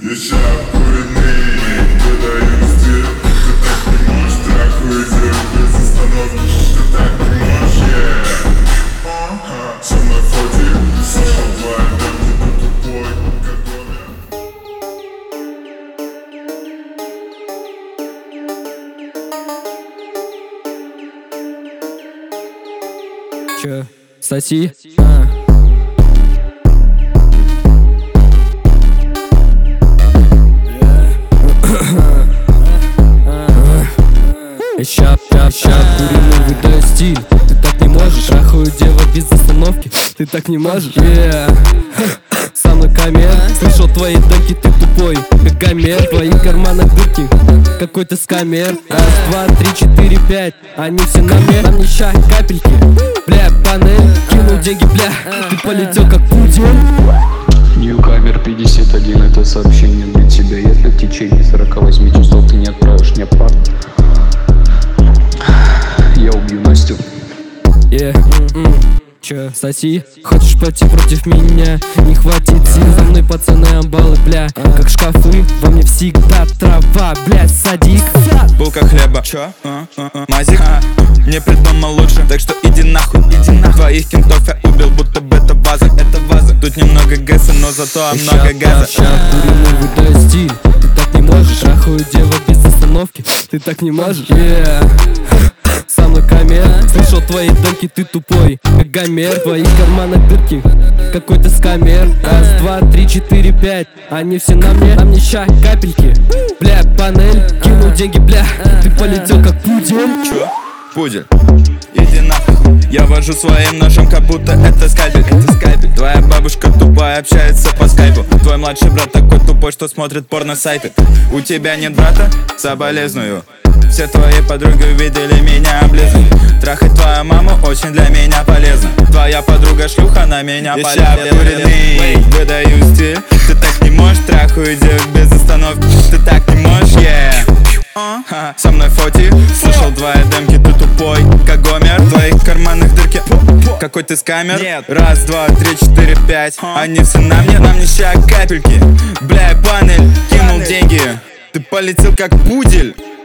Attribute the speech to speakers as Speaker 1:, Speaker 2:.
Speaker 1: Еще обкуренный, выдаю стиль. Ты так не можешь, трахаю девок без остановки. Ты так не можешь, со мной фотик, слышал твои демки, ты тупой, как
Speaker 2: гомер. Чё, соси? Ща, куриный выдаю стиль. Ты так не можешь, трахаю девок без остановки. Ты так не можешь, со мной камер. Слышал твои демки, ты тупой, как гомер. В твоих карманах дырки, какой ты скамер. Раз, два, три, четыре, пять, они все на мне. Нам не ща, капельки, бля, панель. Кинул деньги, бля, ты полетел как пудель.
Speaker 3: Ньюкамер 51, это сообщение для тебя. Если в течение 48 часов ты не отправишь мне пар, я убью Настю.
Speaker 2: Чё, соси? Хочешь пойти против меня? Не хватит сил, за мной пацаны амбалы, бля. Как шкафы, во мне всегда трава, бля, садик.
Speaker 4: Булка хлеба, чё? Мазик? Не придумал лучше, так что иди нахуй, Твоих кентов я убил, будто бы это ваза. Тут немного гэса, но зато много газа.
Speaker 2: Ща, куриный выдаю стиль. Ты так не можешь, трахаю девок без остановки. Ты так не можешь, со мной камер. Слышал твои демки, ты тупой, как гомер. В твоих карманах дырки, какой ты скамер. Раз, два, три, четыре, пять, они все на мне. Нам не ща, капельки, бля, панель. Кинул деньги, бля, ты полетел как пудель.
Speaker 4: Чё? Пудель, иди нахуй. Я вожу своим ножом, как будто это скальпель. Твоя бабушка тупая, общается по скайпу. Твой младший брат такой тупой, что смотрит порно-сайты. У тебя нет брата? Соболезную. Все твои подруги увидели меня облизывать. Трахать твою маму очень для меня полезно. Твоя подруга шлюха на меня полезна. Выдаю стиль. Ты так не можешь, трахаю девок без остановки. Ты так не можешь, со мной фотик, слышал твои демки, ты тупой, как гомер. В твоих карманах дырки, какой ты скамер. Раз, два, три, четыре, пять, они все на мне. Нам не ща, капельки, бля, панель. Кинул деньги, ты полетел как пудель.